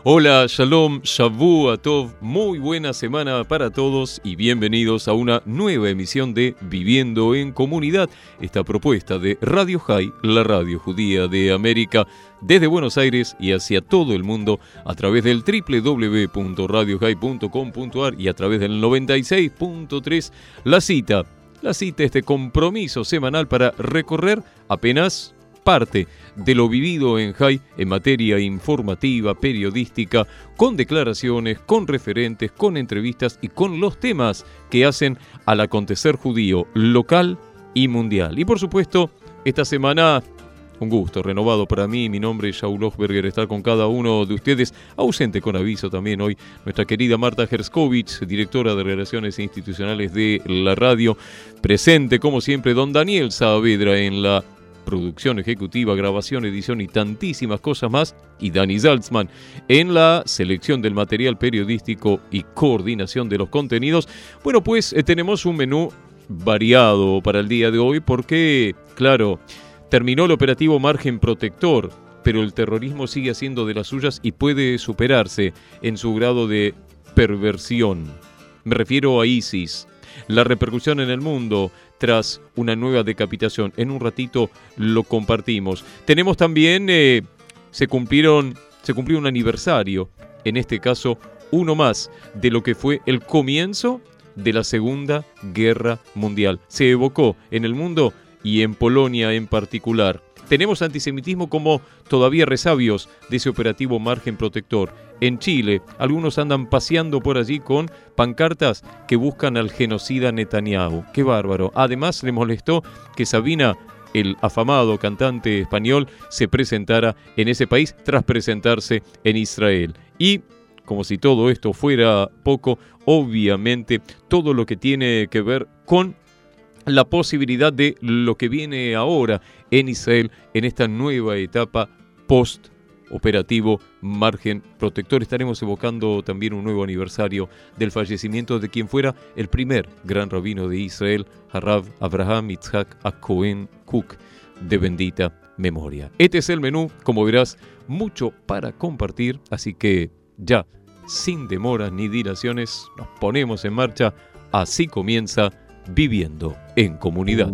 Hola, Shalom, Shavu Tov, muy buena semana para todos y bienvenidos a una nueva emisión de Viviendo en Comunidad, esta propuesta de Radio High, la radio judía de América, desde Buenos Aires y hacia todo el mundo a través del www.radiohigh.com.ar y a través del 96.3, la cita, este compromiso semanal para recorrer apenas parte de lo vivido en High en materia informativa, periodística, con declaraciones, con referentes, con entrevistas y con los temas que hacen al acontecer judío local y mundial. Y por supuesto, esta semana, un gusto renovado para mí. Mi nombre es Shaul Ochberger, estar con cada uno de ustedes, ausente con aviso también hoy, nuestra querida Marta Herskovich, directora de Relaciones Institucionales de la radio, presente como siempre don Daniel Saavedra en la producción ejecutiva, grabación, edición y tantísimas cosas más, y Dani Salzman en la selección del material periodístico y coordinación de los contenidos. Bueno, pues tenemos un menú variado para el día de hoy porque, claro, terminó el operativo Margen Protector, pero el terrorismo sigue haciendo de las suyas y puede superarse en su grado de perversión. Me refiero a ISIS. La repercusión en el mundo tras una nueva decapitación. En un ratito lo compartimos. Tenemos también, se cumplió un aniversario, en este caso uno más, de lo que fue el comienzo de la Segunda Guerra Mundial. Se evocó en el mundo y en Polonia en particular. Tenemos antisemitismo como todavía resabios de ese operativo Margen Protector. En Chile, algunos andan paseando por allí con pancartas que buscan al genocida Netanyahu. ¡Qué bárbaro! Además, le molestó que Sabina, el afamado cantante español, se presentara en ese país tras presentarse en Israel. Y, como si todo esto fuera poco, obviamente, todo lo que tiene que ver con la posibilidad de lo que viene ahora en Israel en esta nueva etapa post-operativo Margen Protector. Estaremos evocando también un nuevo aniversario del fallecimiento de quien fuera el primer gran rabino de Israel, Harav Abraham Yitzhak Cohen Cook, de bendita memoria. Este es el menú, como verás, mucho para compartir, así que ya, sin demoras ni dilaciones, nos ponemos en marcha. Así comienza Viviendo en Comunidad.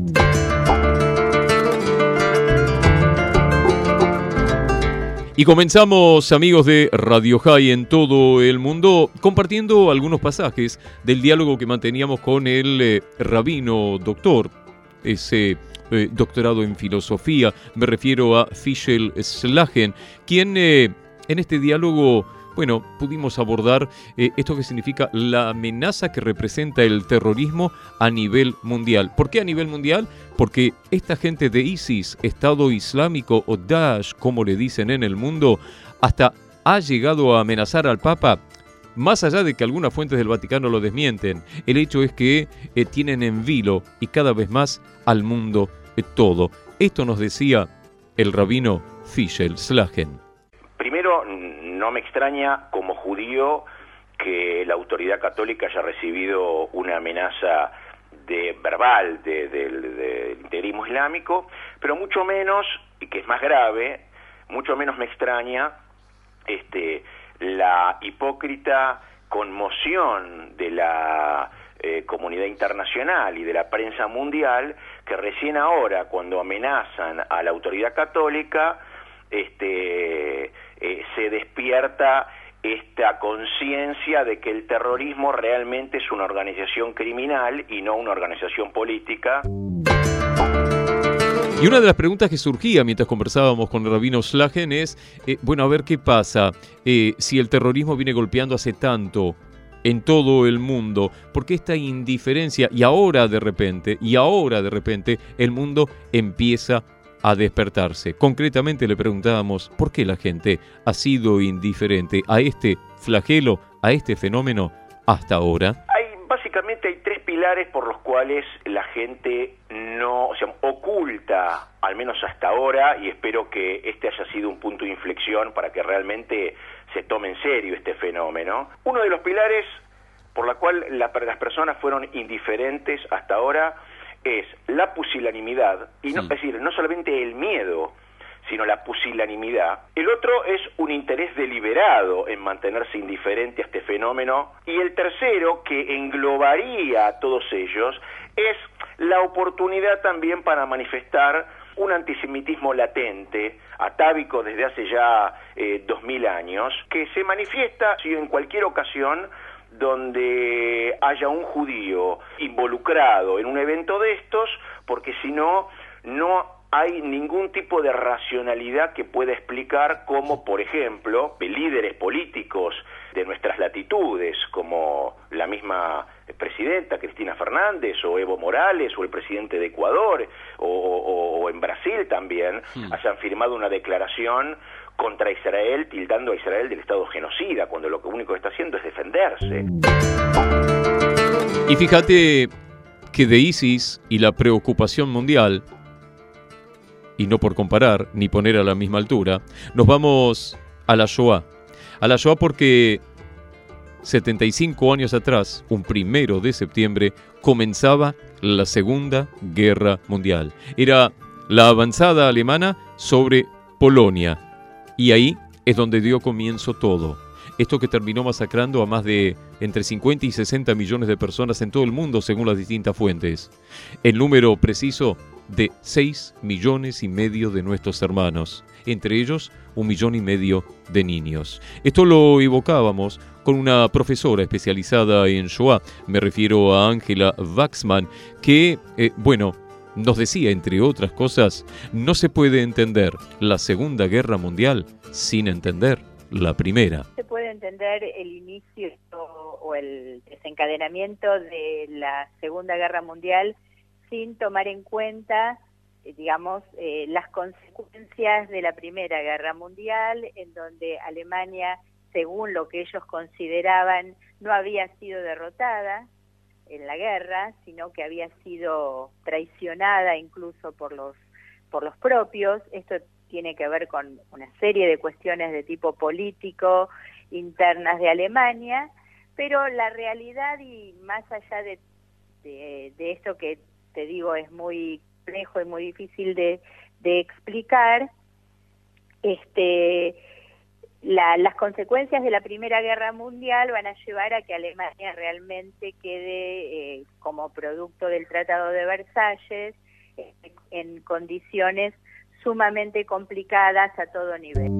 Y comenzamos, amigos de Radio High en todo el mundo, compartiendo algunos pasajes del diálogo que manteníamos con el rabino doctor, ese doctorado en filosofía. Me refiero a Fischel Slagen, quien en este diálogo, bueno, pudimos abordar esto que significa la amenaza que representa el terrorismo a nivel mundial. ¿Por qué a nivel mundial? Porque esta gente de ISIS, Estado Islámico o Daesh, como le dicen en el mundo, hasta ha llegado a amenazar al Papa, más allá de que algunas fuentes del Vaticano lo desmienten. El hecho es que tienen en vilo y cada vez más al mundo todo. Esto nos decía el rabino Fischel Slagen. Primero, no me extraña como judío que la autoridad católica haya recibido una amenaza verbal del integrismo islámico, pero mucho menos, y que es más grave, mucho menos me extraña la hipócrita conmoción de la comunidad internacional y de la prensa mundial, que recién ahora, cuando amenazan a la autoridad católica, se despierta esta conciencia de que el terrorismo realmente es una organización criminal y no una organización política. Y una de las preguntas que surgía mientras conversábamos con el rabino Slagen es, bueno, a ver qué pasa si el terrorismo viene golpeando hace tanto en todo el mundo, ¿por qué esta indiferencia? Y ahora de repente, el mundo empieza a despertarse. Concretamente le preguntábamos por qué la gente ha sido indiferente a este flagelo, a este fenómeno hasta ahora. Básicamente hay tres pilares por los cuales la gente oculta, al menos hasta ahora, y espero que este haya sido un punto de inflexión para que realmente se tome en serio este fenómeno. Uno de los pilares por la cual las personas fueron indiferentes hasta ahora es la pusilanimidad, y no, es decir, no solamente el miedo, sino la pusilanimidad. El otro es un interés deliberado en mantenerse indiferente a este fenómeno. Y el tercero, que englobaría a todos ellos, es la oportunidad también para manifestar un antisemitismo latente, atávico desde hace ya 2000 años, que se manifiesta en cualquier ocasión donde haya un judío involucrado en un evento de estos, porque si no, no hay ningún tipo de racionalidad que pueda explicar cómo, por ejemplo, líderes políticos de nuestras latitudes, como la misma presidenta Cristina Fernández, o Evo Morales, o el presidente de Ecuador, o en Brasil también, hayan firmado una declaración contra Israel, tildando a Israel del Estado genocida, cuando lo único que está haciendo es defenderse. Y fíjate que de ISIS y la preocupación mundial, y no por comparar ni poner a la misma altura, nos vamos a la Shoah. A la Shoah porque 75 años atrás, un 1 de septiembre, comenzaba la Segunda Guerra Mundial. Era la avanzada alemana sobre Polonia. Y ahí es donde dio comienzo todo. Esto que terminó masacrando a más de entre 50 y 60 millones de personas en todo el mundo, según las distintas fuentes. El número preciso de 6,5 millones de nuestros hermanos, entre ellos 1,5 millones de niños. Esto lo evocábamos con una profesora especializada en Shoah, me refiero a Angela Waxman, que, nos decía, entre otras cosas, no se puede entender la Segunda Guerra Mundial sin entender la Primera. Se puede entender el inicio o el desencadenamiento de la Segunda Guerra Mundial sin tomar en cuenta, las consecuencias de la Primera Guerra Mundial, en donde Alemania, según lo que ellos consideraban, no había sido derrotada en la guerra, sino que había sido traicionada incluso por los propios. Esto tiene que ver con una serie de cuestiones de tipo político internas de Alemania, pero la realidad, y más allá de esto que te digo es muy complejo y muy difícil de explicar, las consecuencias de la Primera Guerra Mundial van a llevar a que Alemania realmente quede como producto del Tratado de Versalles en condiciones sumamente complicadas a todo nivel.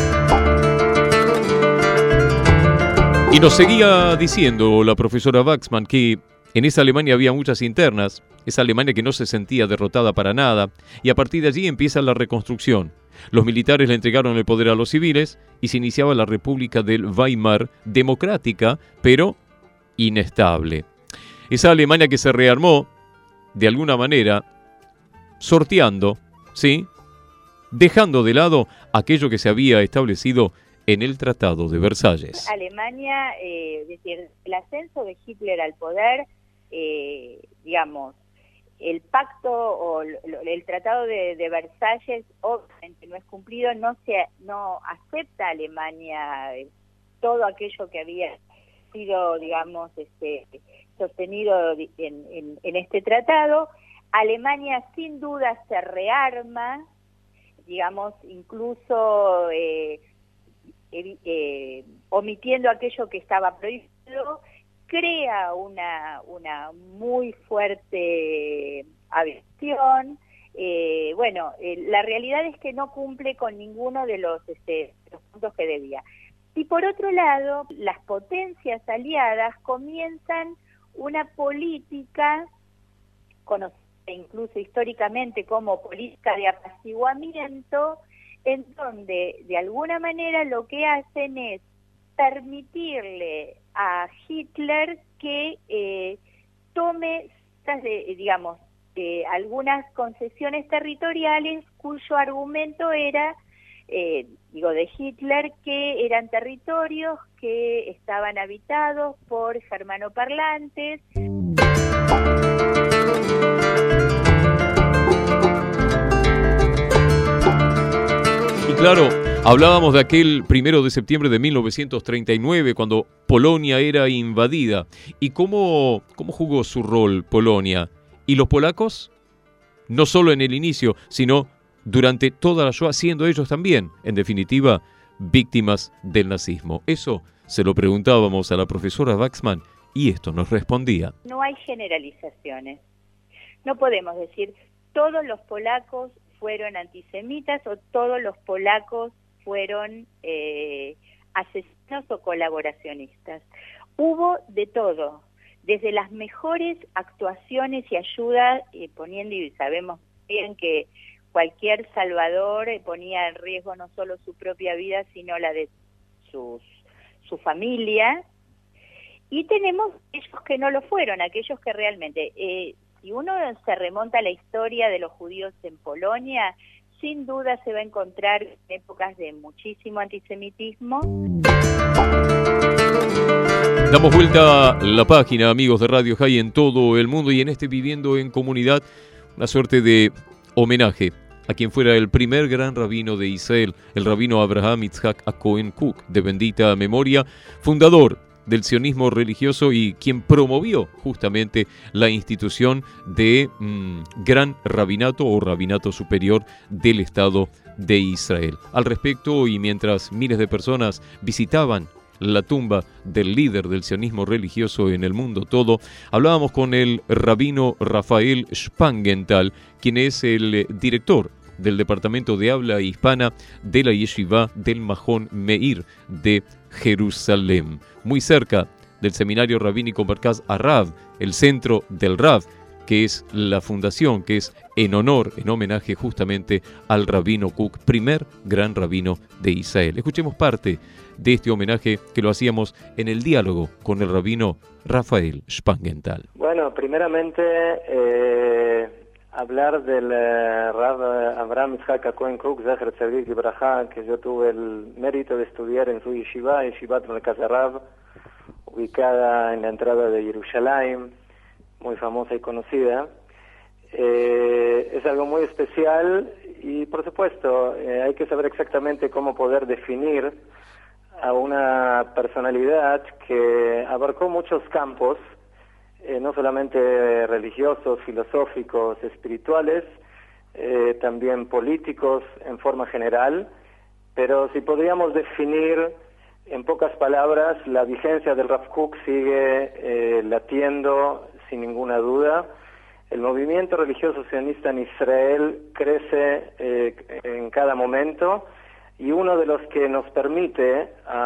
Y nos seguía diciendo la profesora Waxman que en esa Alemania había muchas internas, esa Alemania que no se sentía derrotada para nada, y a partir de allí empieza la reconstrucción. Los militares le entregaron el poder a los civiles y se iniciaba la República del Weimar, democrática, pero inestable. Esa Alemania que se rearmó, de alguna manera, sorteando, ¿sí?, dejando de lado aquello que se había establecido en el Tratado de Versalles. Alemania, decir, el ascenso de Hitler al poder, el pacto o el Tratado de Versalles obviamente no es cumplido, no acepta Alemania todo aquello que había sido, sostenido en este tratado. Alemania sin duda se rearma, incluso omitiendo aquello que estaba prohibido, crea una muy fuerte aviación. La realidad es que no cumple con ninguno de los puntos que debía. Y por otro lado, las potencias aliadas comienzan una política conocida incluso históricamente como política de apaciguamiento, en donde de alguna manera lo que hacen es permitirle a Hitler que tome, algunas concesiones territoriales cuyo argumento era, de Hitler, que eran territorios que estaban habitados por germanoparlantes. Y claro, hablábamos de aquel 1 de septiembre de 1939, cuando Polonia era invadida. ¿Y cómo jugó su rol Polonia? ¿Y los polacos? No solo en el inicio, sino durante toda la Shoah, siendo ellos también, en definitiva, víctimas del nazismo. Eso se lo preguntábamos a la profesora Waxman y esto nos respondía. No hay generalizaciones. No podemos decir todos los polacos fueron antisemitas o todos los polacos fueron asesinos o colaboracionistas. Hubo de todo, desde las mejores actuaciones y ayudas, poniendo, y sabemos bien que cualquier salvador ponía en riesgo no solo su propia vida, sino la de su familia, y tenemos aquellos que no lo fueron, aquellos que realmente, si uno se remonta a la historia de los judíos en Polonia, sin duda se va a encontrar épocas de muchísimo antisemitismo. Damos vuelta la página, amigos de Radio High, en todo el mundo y en este Viviendo en Comunidad, una suerte de homenaje a quien fuera el primer gran rabino de Israel, el rabino Abraham Yitzhak Cohen Kook, de bendita memoria, fundador del sionismo religioso y quien promovió justamente la institución de gran rabinato o rabinato superior del Estado de Israel. Al respecto, y mientras miles de personas visitaban la tumba del líder del sionismo religioso en el mundo todo, hablábamos con el rabino Rafael Spangenthal, quien es el director del Departamento de Habla Hispana de la Yeshiva del Mahon Meir de Jerusalén, muy cerca del Seminario Rabínico Merkaz Arav, el centro del Rav, que es la fundación, que es en honor, en homenaje justamente al rabino Kook, primer gran rabino de Israel. Escuchemos parte de este homenaje que lo hacíamos en el diálogo con el rabino Rafael Spangenthal. Bueno, primeramente hablar del Rav Abraham Yitzhak Cohen Kook, Zecher Tzadik Libraja, que yo tuve el mérito de estudiar en su yeshiva, Yeshivat Merkaz Arav, ubicada en la entrada de Jerusalén, muy famosa y conocida. Es algo muy especial y, por supuesto, hay que saber exactamente cómo poder definir a una personalidad que abarcó muchos campos, no solamente religiosos, filosóficos, espirituales, también políticos en forma general, pero si podríamos definir en pocas palabras, la vigencia del Rav Kook sigue latiendo sin ninguna duda. El movimiento religioso sionista en Israel crece en cada momento, y uno de los que nos permite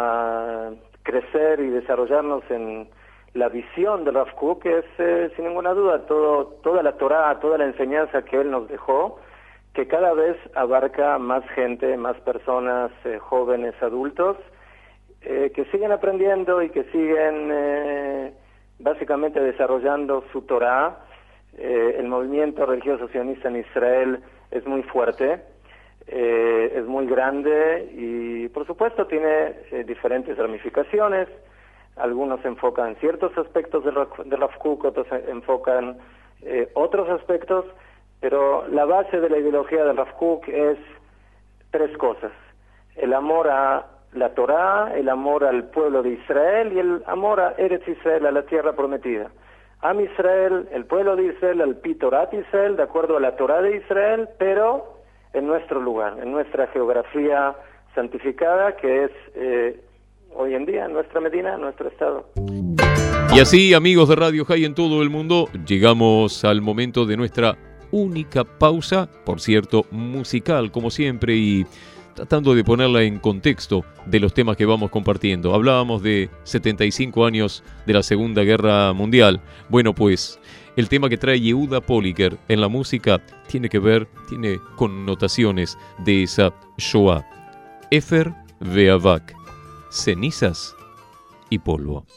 crecer y desarrollarnos en la visión del Rav Kook es, sin ninguna duda, toda la Torá, toda la enseñanza que él nos dejó, que cada vez abarca más gente, más personas, jóvenes, adultos, que siguen aprendiendo y que siguen básicamente desarrollando su Torá. El movimiento religioso sionista en Israel es muy fuerte, es muy grande y por supuesto tiene diferentes ramificaciones. Algunos enfocan ciertos aspectos del Rav Kook, otros enfocan otros aspectos, pero la base de la ideología del Rav Kook es tres cosas: el amor a la Torá, el amor al pueblo de Israel y el amor a Eretz Israel, a la tierra prometida. Am Israel, el pueblo de Israel, al Pi Torat Israel, de acuerdo a la Torá de Israel, pero en nuestro lugar, en nuestra geografía santificada, que es hoy en día nuestra Medina, nuestro estado. Y así, amigos de Radio High en todo el mundo, llegamos al momento de nuestra única pausa, por cierto, musical, como siempre, y tratando de ponerla en contexto de los temas que vamos compartiendo. Hablábamos de 75 años de la Segunda Guerra Mundial. Bueno, pues el tema que trae Yehuda Poliker en la música tiene connotaciones de esa Shoah. Efer ve'avak, cenizas y polvo.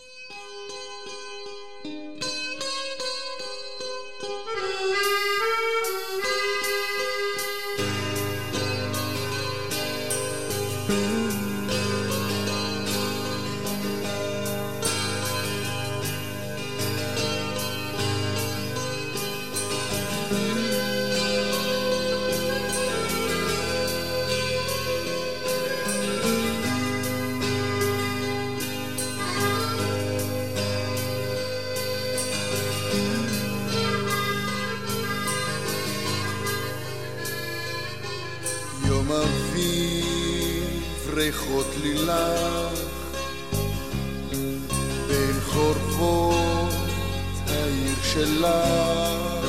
בריחות לילך בין חורבות העיר שלך,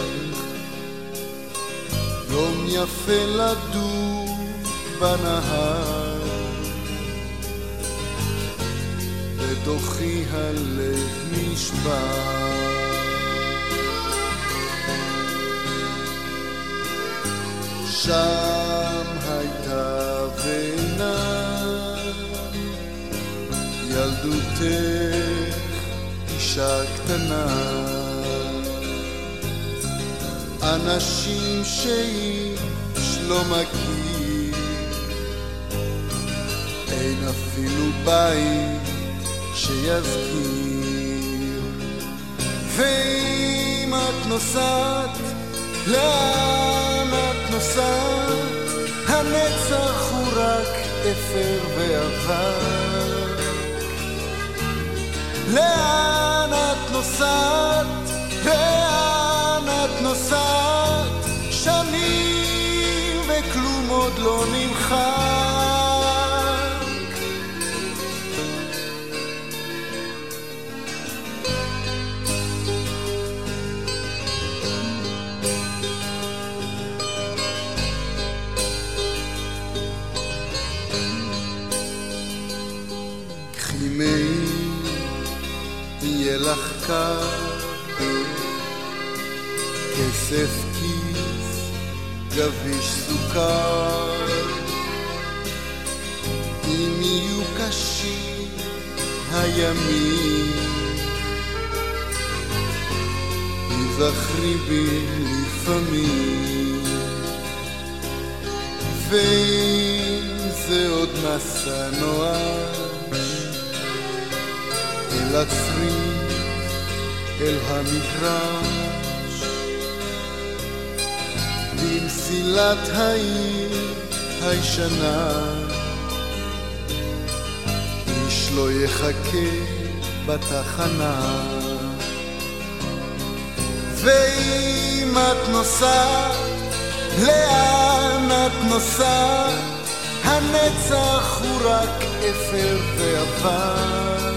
יום יפה לדור בנהר, בתוכי הלב נשבר. שם הייתה בינה ילדותך, אישה קטנה, אנשים שאיש לא מכיר, אין אפילו בית שיזכיר. ואם את נוסעת, לאן את נוסעת? הנצח הוא רק אפר ועבר. לאן את נוסעת? לאן את נוסעת? שנים וכלום עוד לא נמחק. יהיה לך קר, כסף כיס, גביש סוכר, אם יהיו קשים הימים, תזכרי בי לפעמים. ואם זה עוד מסע נואש אל הצריף, אל המגרש, במסילת העיר הישנה, איש לא יחכה בתחנה. ואם את נוסעת, לאן את נוסעת? הנצח הוא רק אפר ועבר.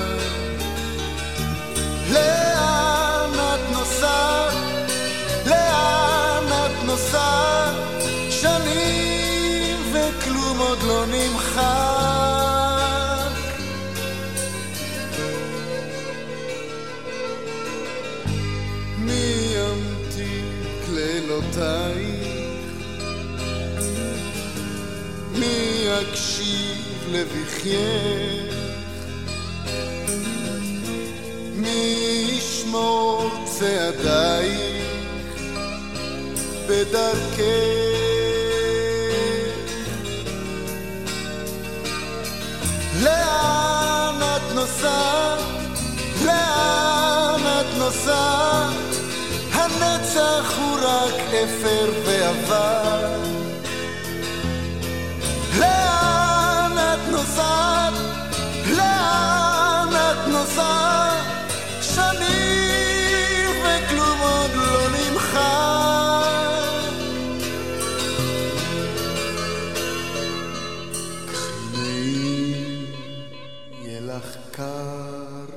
לאן את נוסעת? לאן את נוסעת? שנים וכלום עוד לא נמחק. מי ימתיק לילותייך? מי יקשיב לבכייך? מי ישמור צעדייך בדרכך? לאן את נוסעת? לאן את נוסעת? הנצח הוא רק אפר ועבר. לאן את נוסעת? לאן את נוסעת? שנים וכלום עוד לא נמחק. קחי יהיה לך קר.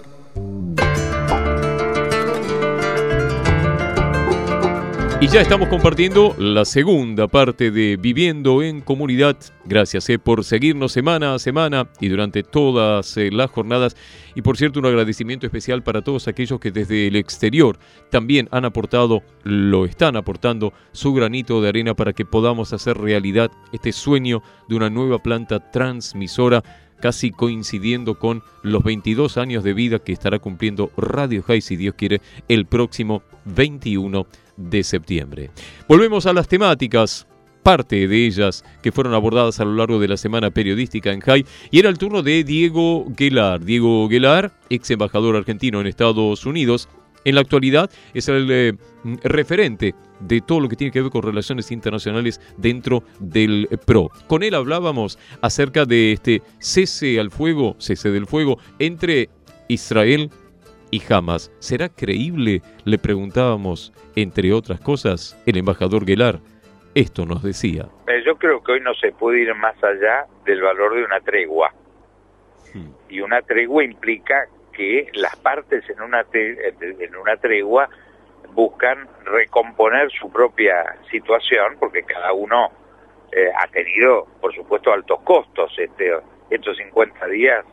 Y ya estamos compartiendo la segunda parte de Viviendo en Comunidad. Gracias por seguirnos semana a semana y durante todas las jornadas. Y por cierto, un agradecimiento especial para todos aquellos que desde el exterior también han aportado, lo están aportando, su granito de arena para que podamos hacer realidad este sueño de una nueva planta transmisora, casi coincidiendo con los 22 años de vida que estará cumpliendo Radio High, si Dios quiere, el próximo 21 de septiembre. Volvemos a las temáticas, parte de ellas que fueron abordadas a lo largo de la semana periodística en High, y era el turno de Diego Guelar. Diego Guelar, ex embajador argentino en Estados Unidos, en la actualidad es el referente de todo lo que tiene que ver con relaciones internacionales dentro del PRO. Con él hablábamos acerca de este cese del fuego entre Israel y Hamas. ¿Será creíble? Le preguntábamos, entre otras cosas, el embajador Guelar. Esto nos decía. Yo creo que hoy no se puede ir más allá del valor de una tregua. y una tregua implica que las partes en una tregua buscan recomponer su propia situación, porque cada uno ha tenido, por supuesto, altos costos. Estos 50 días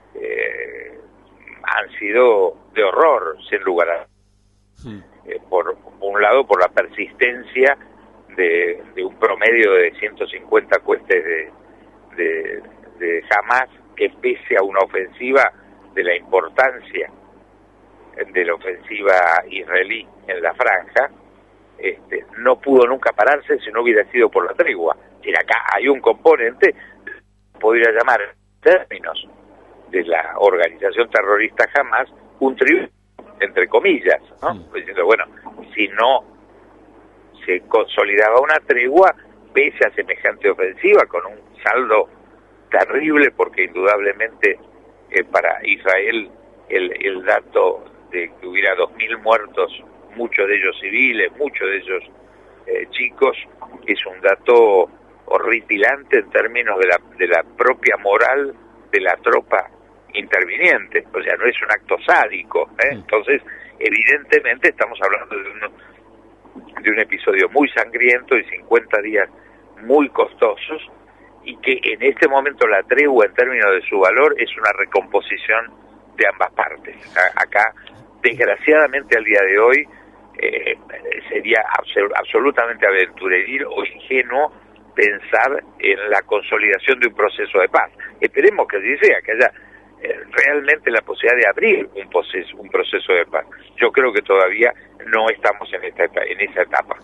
han sido de horror, sin lugar a por un lado, por la persistencia de un promedio de 150 cohetes de Hamas, que pese a una ofensiva de la importancia de la ofensiva israelí en la franja, no pudo nunca pararse si no hubiera sido por la tregua. Y acá hay un componente, podría llamar en términos de la organización terrorista Hamas, un triunfo, entre comillas, ¿no? Diciendo, bueno, si no se consolidaba una tregua, pese a semejante ofensiva, con un saldo terrible, porque indudablemente para Israel el dato de que hubiera 2.000 muertos, muchos de ellos civiles, muchos de ellos chicos, es un dato horripilante en términos de la propia moral de la tropa interviniente. O sea, no es un acto sádico, Entonces, evidentemente estamos hablando de un episodio muy sangriento y 50 días muy costosos, y que en este momento la tregua, en términos de su valor, es una recomposición de ambas partes. Acá, desgraciadamente, al día de hoy, sería absolutamente aventureril o ingenuo pensar en la consolidación de un proceso de paz. Esperemos que así sea, que haya realmente la posibilidad de abrir un proceso de paz. Yo creo que todavía no estamos en esa etapa.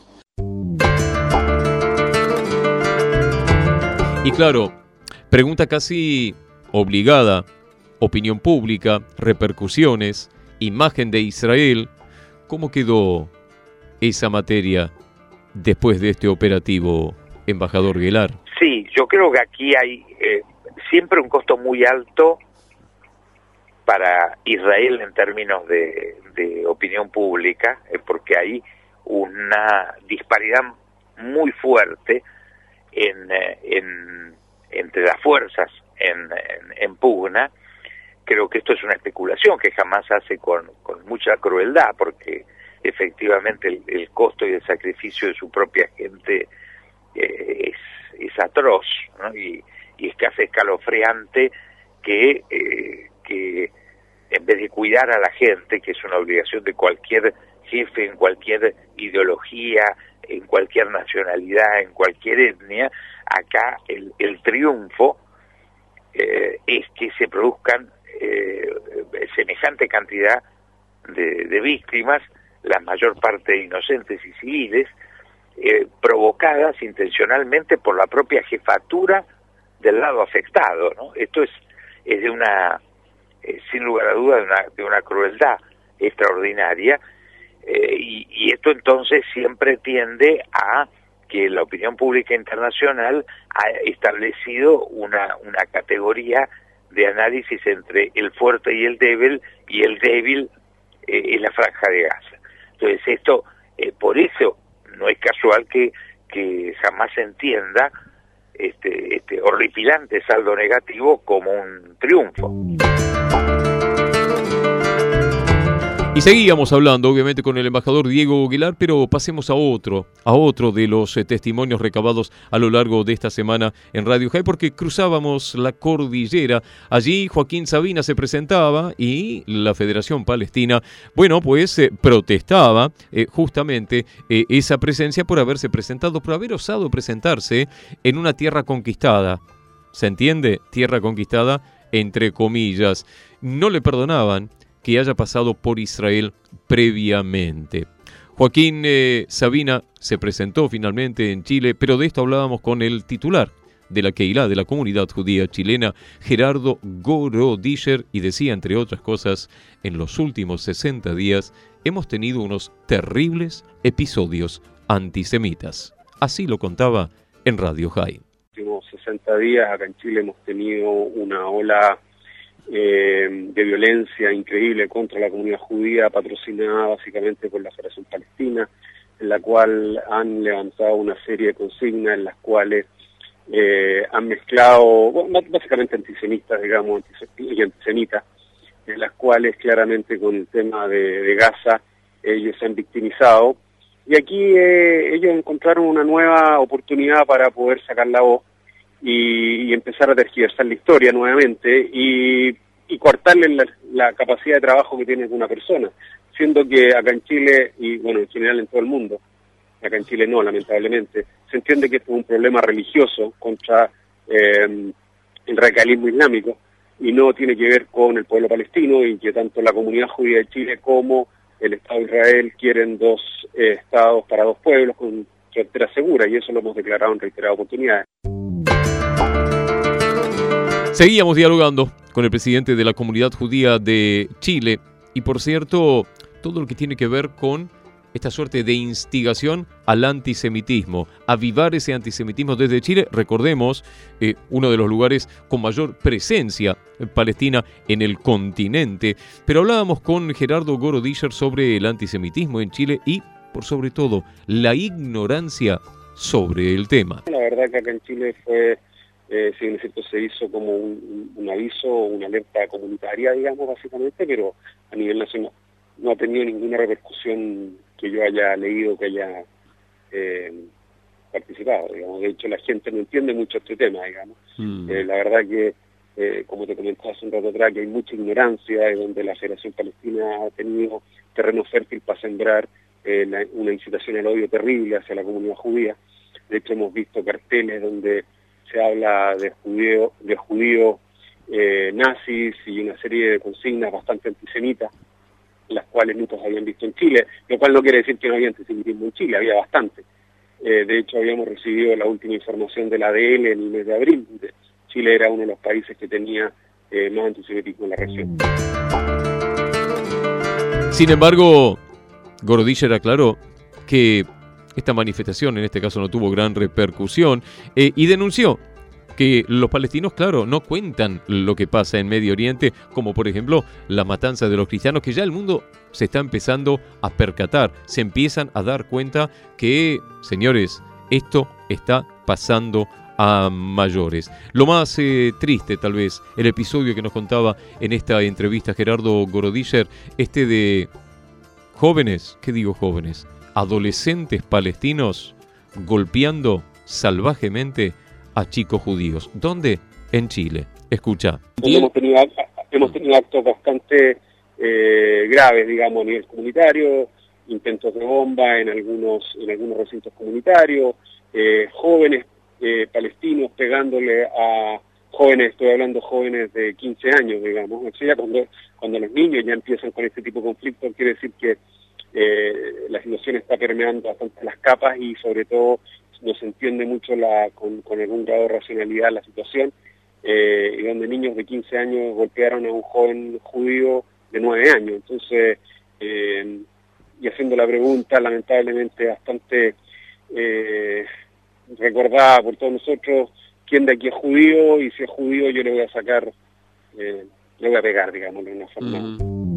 Y claro, pregunta casi obligada: opinión pública, repercusiones, imagen de Israel. ¿Cómo quedó esa materia después de este operativo, embajador Guilar? Sí, yo creo que aquí hay siempre un costo muy alto para Israel en términos de opinión pública, porque hay una disparidad muy fuerte entre las fuerzas en pugna. Creo que esto es una especulación que jamás hace con mucha crueldad, porque efectivamente el costo y el sacrificio de su propia gente es atroz, ¿no? Y es casi escalofriante que en vez de cuidar a la gente, que es una obligación de cualquier jefe, en cualquier ideología, en cualquier nacionalidad, en cualquier etnia, acá el triunfo es que se produzcan semejante cantidad de víctimas, la mayor parte inocentes y civiles, provocadas intencionalmente por la propia jefatura del lado afectado, ¿no? Esto es de una, sin lugar a dudas, de una crueldad extraordinaria, y esto entonces siempre tiende a que la opinión pública internacional ha establecido una categoría de análisis entre el fuerte y el débil en la franja de Gaza. Entonces esto, por eso no es casual que jamás se entienda este horripilante saldo negativo como un triunfo. Y seguíamos hablando, obviamente, con el embajador Diego Guilar, pero pasemos a otro de los testimonios recabados a lo largo de esta semana en Radio High, porque cruzábamos la cordillera. Allí Joaquín Sabina se presentaba y la Federación Palestina, bueno, pues protestaba justamente esa presencia por haber osado presentarse en una tierra conquistada. ¿Se entiende? Tierra conquistada, entre comillas. No le perdonaban que haya pasado por Israel previamente. Joaquín Sabina se presentó finalmente en Chile, pero de esto hablábamos con el titular de la Keilah, de la comunidad judía chilena, Gerardo Gorodischer, y decía, entre otras cosas, en los últimos 60 días hemos tenido unos terribles episodios antisemitas. Así lo contaba en Radio High. Los últimos 60 días acá en Chile hemos tenido una ola de violencia increíble contra la comunidad judía, patrocinada básicamente por la Federación Palestina, en la cual han levantado una serie de consignas en las cuales han mezclado, bueno, básicamente antisemitas, digamos, y antisemitas, en las cuales claramente con el tema de Gaza ellos se han victimizado. Y aquí ellos encontraron una nueva oportunidad para poder sacar la voz y empezar a tergiversar la historia nuevamente y coartarle la capacidad de trabajo que tiene una persona, siendo que acá en Chile, y bueno, en general en todo el mundo, acá en Chile no, lamentablemente, se entiende que esto es un problema religioso contra el radicalismo islámico y no tiene que ver con el pueblo palestino, y que tanto la comunidad judía de Chile como el Estado de Israel quieren dos estados para dos pueblos con frontera segura, y eso lo hemos declarado en reiteradas oportunidades. Seguíamos dialogando con el presidente de la comunidad judía de Chile y, por cierto, todo lo que tiene que ver con esta suerte de instigación al antisemitismo, avivar ese antisemitismo desde Chile. Recordemos, uno de los lugares con mayor presencia palestina en el continente. Pero hablábamos con Gerardo Gorodischer sobre el antisemitismo en Chile y, por sobre todo, la ignorancia sobre el tema. La verdad que acá en Chile fue, si bien es cierto, se hizo como un aviso, una alerta comunitaria, digamos, básicamente, pero a nivel nacional no ha tenido ninguna repercusión que yo haya leído, que haya participado, digamos. De hecho, la gente no entiende mucho este tema, digamos. La verdad que, como te comentaba hace un rato atrás, que hay mucha ignorancia, y donde la Federación Palestina ha tenido terreno fértil para sembrar una incitación al odio terrible hacia la comunidad judía. De hecho, hemos visto carteles donde se habla de judíos nazis y una serie de consignas bastante antisemitas, las cuales nunca se habían visto en Chile, lo cual no quiere decir que no había antisemitismo en Chile, había bastante. De hecho, habíamos recibido la última información de la ADL en el mes de abril. Chile era uno de los países que tenía más antisemitismo en la región. Sin embargo, Gorodischer aclaró que esta manifestación en este caso no tuvo gran repercusión y denunció que los palestinos, claro, no cuentan lo que pasa en Medio Oriente, como por ejemplo la matanza de los cristianos, que ya el mundo se está empezando a percatar, se empiezan a dar cuenta que, señores, esto está pasando a mayores. Lo más triste, tal vez, el episodio que nos contaba en esta entrevista Gerardo Gorodischer, de jóvenes, ¿qué digo jóvenes? Adolescentes palestinos golpeando salvajemente a chicos judíos. ¿Dónde? En Chile. Escucha. Hemos tenido actos bastante graves, digamos, a nivel comunitario, intentos de bomba en algunos recintos comunitarios, jóvenes palestinos pegándole a jóvenes, estoy hablando jóvenes de 15 años, digamos. O sea, cuando los niños ya empiezan con este tipo de conflictos, quiere decir que la situación está permeando bastante las capas y sobre todo no se entiende mucho con algún grado de racionalidad la situación, y donde niños de 15 años golpearon a un joven judío de 9 años. Entonces, y haciendo la pregunta lamentablemente bastante recordada por todos nosotros, ¿quién de aquí es judío? Y si es judío yo le voy a sacar, le voy a pegar, digamos, de una forma.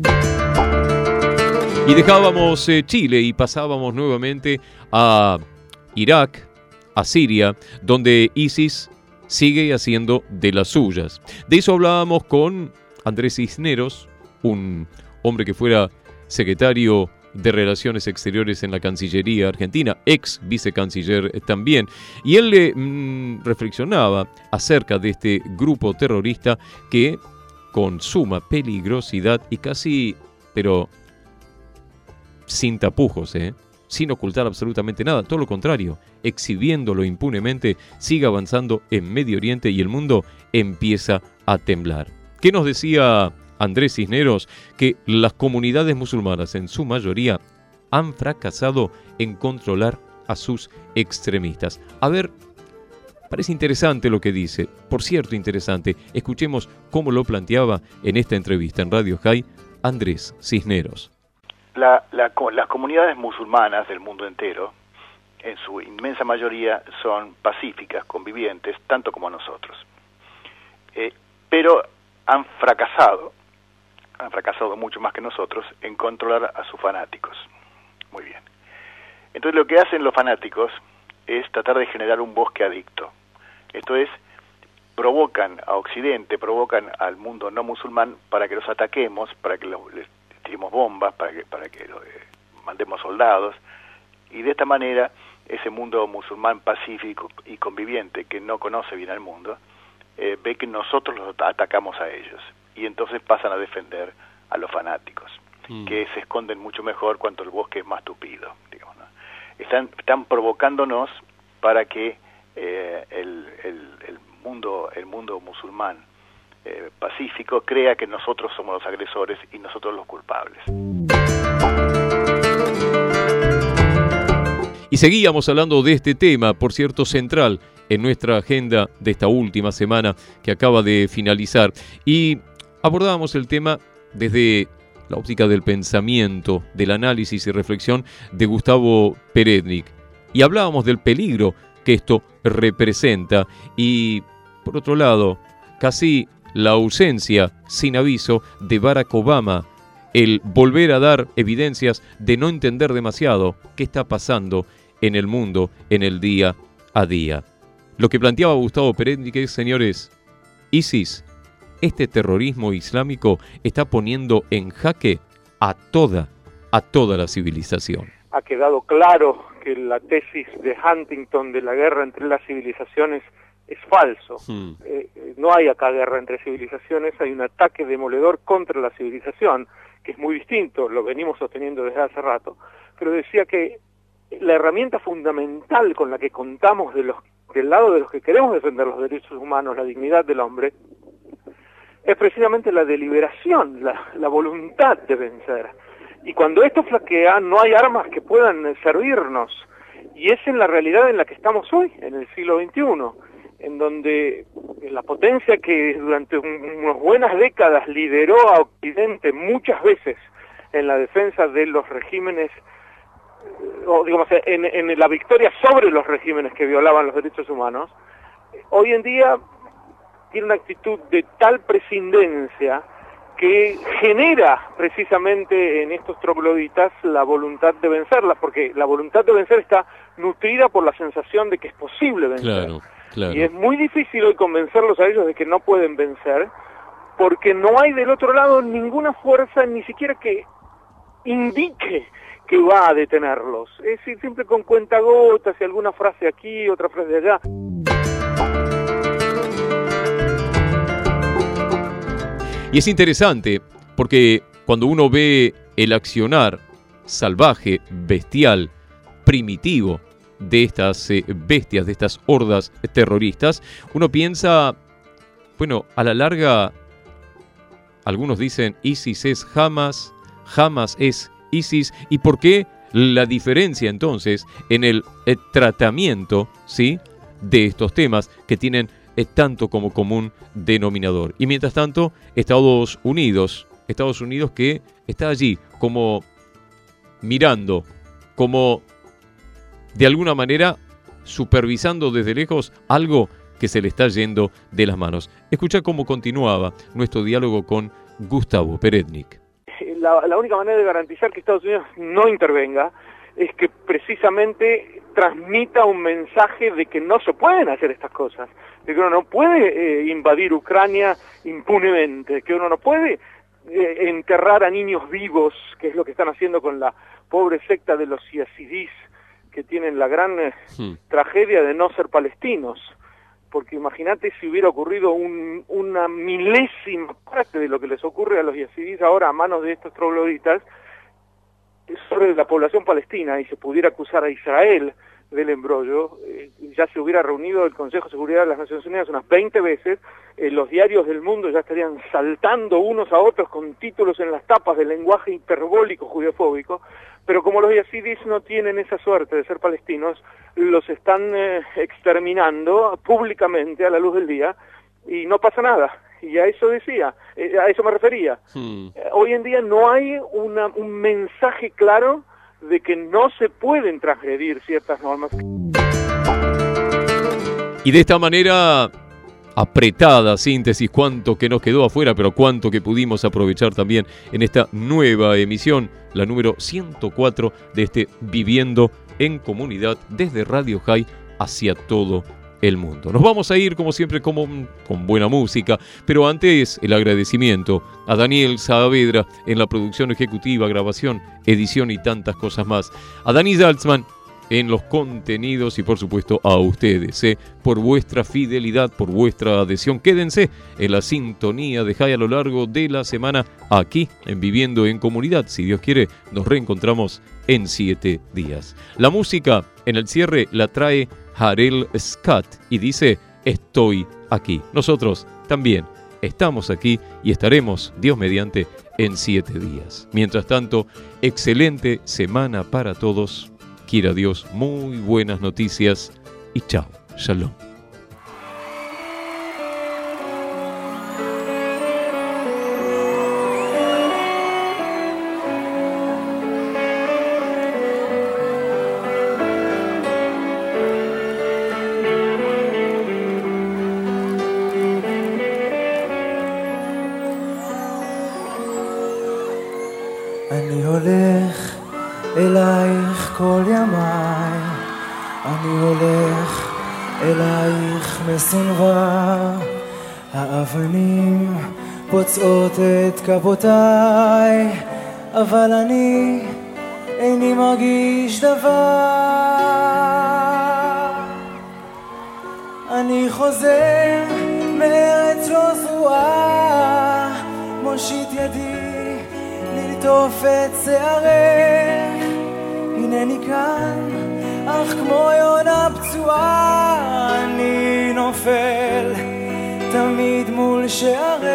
Y dejábamos Chile y pasábamos nuevamente a Irak, a Siria, donde ISIS sigue haciendo de las suyas. De eso hablábamos con Andrés Cisneros, un hombre que fuera secretario de Relaciones Exteriores en la Cancillería Argentina, ex vicecanciller también, y él reflexionaba acerca de este grupo terrorista que, con suma peligrosidad y casi, pero sin tapujos, sin ocultar absolutamente nada, todo lo contrario, exhibiéndolo impunemente, sigue avanzando en Medio Oriente y el mundo empieza a temblar. ¿Qué nos decía Andrés Cisneros? Que las comunidades musulmanas en su mayoría han fracasado en controlar a sus extremistas. A ver, parece interesante lo que dice, por cierto interesante, escuchemos cómo lo planteaba en esta entrevista en Radio High Andrés Cisneros. Las comunidades musulmanas del mundo entero, en su inmensa mayoría, son pacíficas, convivientes, tanto como nosotros. Pero han fracasado mucho más que nosotros en controlar a sus fanáticos. Muy bien. Entonces lo que hacen los fanáticos es tratar de generar un bosque adicto. Esto es, provocan a Occidente, provocan al mundo no musulmán para que los ataquemos, para que les tiremos bombas, para que mandemos soldados, y de esta manera ese mundo musulmán pacífico y conviviente que no conoce bien al mundo, ve que nosotros los atacamos a ellos, y entonces pasan a defender a los fanáticos, que se esconden mucho mejor cuando el bosque es más tupido, digamos, ¿no? Están provocándonos para que el mundo musulmán pacífico crea que nosotros somos los agresores y nosotros los culpables. Y seguíamos hablando de este tema, por cierto, central en nuestra agenda de esta última semana que acaba de finalizar. Y abordábamos el tema desde la óptica del pensamiento, del análisis y reflexión de Gustavo Perednik. Y hablábamos del peligro que esto representa y, por otro lado, casi la ausencia sin aviso de Barack Obama, el volver a dar evidencias de no entender demasiado qué está pasando en el mundo en el día a día. Lo que planteaba Gustavo Perednik es, señores, ISIS, este terrorismo islámico está poniendo en jaque a toda la civilización. Ha quedado claro que la tesis de Huntington de la guerra entre las civilizaciones es falso. No hay acá guerra entre civilizaciones, hay un ataque demoledor contra la civilización, que es muy distinto, lo venimos sosteniendo desde hace rato, pero decía que la herramienta fundamental con la que contamos del lado de los que queremos defender los derechos humanos, la dignidad del hombre, es precisamente la deliberación, la voluntad de vencer. Y cuando esto flaquea, no hay armas que puedan servirnos. Y es en la realidad en la que estamos hoy, en el siglo XXI, en donde la potencia que durante unas buenas décadas lideró a Occidente muchas veces en la defensa de los regímenes, o digamos, en la victoria sobre los regímenes que violaban los derechos humanos, hoy en día tiene una actitud de tal prescindencia que genera precisamente en estos trogloditas la voluntad de vencerlas, porque la voluntad de vencer está nutrida por la sensación de que es posible vencer. Claro. Y es muy difícil hoy convencerlos a ellos de que no pueden vencer, porque no hay del otro lado ninguna fuerza, ni siquiera que indique que va a detenerlos. Es decir, siempre con cuentagotas y alguna frase aquí, otra frase allá. Y es interesante porque cuando uno ve el accionar salvaje, bestial, primitivo de estas bestias, de estas hordas terroristas, uno piensa, bueno, a la larga, algunos dicen ISIS es Hamas, Hamas es ISIS, ¿y por qué la diferencia entonces en el tratamiento, ¿sí?, de estos temas que tienen tanto como común denominador? Y mientras tanto, Estados Unidos que está allí como mirando, como de alguna manera supervisando desde lejos algo que se le está yendo de las manos. Escucha cómo continuaba nuestro diálogo con Gustavo Perednik. La única manera de garantizar que Estados Unidos no intervenga es que precisamente transmita un mensaje de que no se pueden hacer estas cosas, de que uno no puede invadir Ucrania impunemente, que uno no puede enterrar a niños vivos, que es lo que están haciendo con la pobre secta de los yazidís, que tienen la gran tragedia de no ser palestinos, porque imagínate si hubiera ocurrido una milésima parte de lo que les ocurre a los yazidís ahora a manos de estos trogloditas sobre la población palestina, y se pudiera acusar a Israel del embrollo, ya se hubiera reunido el Consejo de Seguridad de las Naciones Unidas unas 20 veces, los diarios del mundo ya estarían saltando unos a otros con títulos en las tapas de lenguaje hiperbólico judeofóbico, pero como los yazidís no tienen esa suerte de ser palestinos, los están exterminando públicamente a la luz del día y no pasa nada. Y a eso decía, a eso me refería. Hoy en día no hay un mensaje claro de que no se pueden transgredir ciertas normas. Y de esta manera, apretada síntesis, cuánto que nos quedó afuera, pero cuánto que pudimos aprovechar también en esta nueva emisión, la número 104 de este Viviendo en Comunidad, desde Radio High hacia todo el mundo. Nos vamos a ir como siempre con buena música, pero antes el agradecimiento a Daniel Saavedra en la producción ejecutiva, grabación, edición y tantas cosas más. A Dani Zaltzman en los contenidos y por supuesto a ustedes, por vuestra fidelidad, por vuestra adhesión. Quédense en la sintonía de Jai a lo largo de la semana aquí en Viviendo en Comunidad. Si Dios quiere, nos reencontramos en 7 días. La música en el cierre la trae Harel Scott y dice: estoy aquí. Nosotros también estamos aquí y estaremos, Dios mediante, en 7 días. Mientras tanto, excelente semana para todos. Quiera Dios muy buenas noticias y chao. Shalom. אני הולך אלייך כל ימיי, אני הולך אלייך מסונבר, האבנים פוצעות את כפותיי, אבל אני איני מרגיש דבר. אני חוזר מארץ לא זרועה, מושיט ידי ללטוף את שערך, הנני כאן, אך כמו יונה פצועה אני נופל תמיד מול שערך.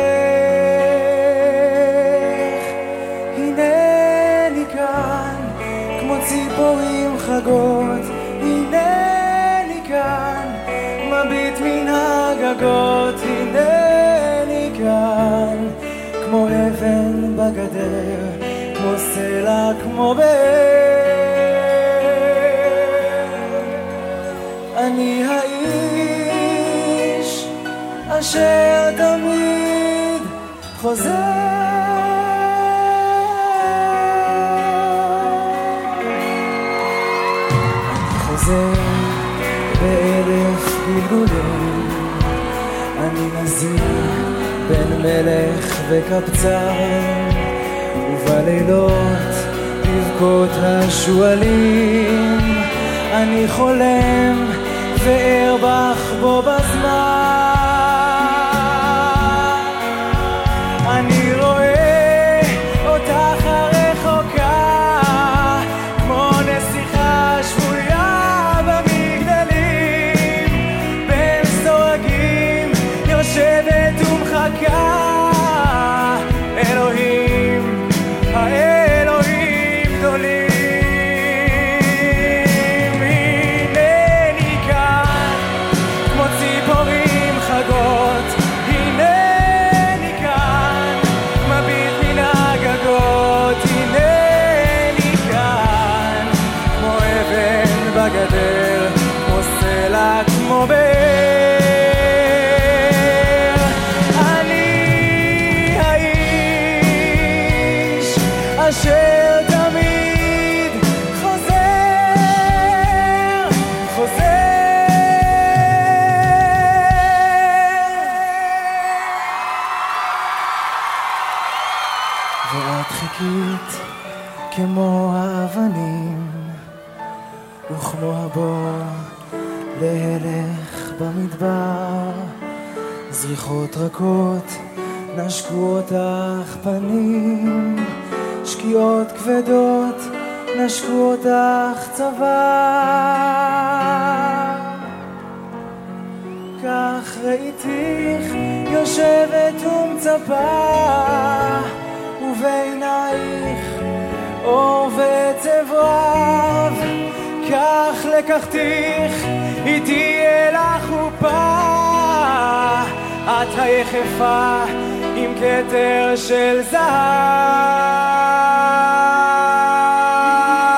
הנני כאן, כמו ציפורים חגות, הנני כאן, מביט מן הגגות, הנני כאן, כמו אבן בגדר, כמו סלע, כמו אני האיש אשר תמיד חוזר. אני חוזר באלף גלגולים, אני נזיר בין מלך וקבצר, ובלילות לבכות השועלים אני חולם וארבח בו בזמן. אני רואה אותך הרחוקה כמו נסיכה שבויה במגדלים, בין סורגים יושבת ומחכה. אלוהים, האלוהים גדולים, בגדר, כמו סלע, כמו באר. אני האיש אשר תמיד חוזר, ואת חיכית כמו האבנים וכמו הבור להלך במדבר, זריחות רכות נשקו אותך פנים, שקיעות כבדות נשקו אותך צוואר. כך ראיתיך יושבת ומצפה, ובעינייך אור ועצב רב, כך לקחתיך איתי אל החופה. את היחפה עם כתר של זהב,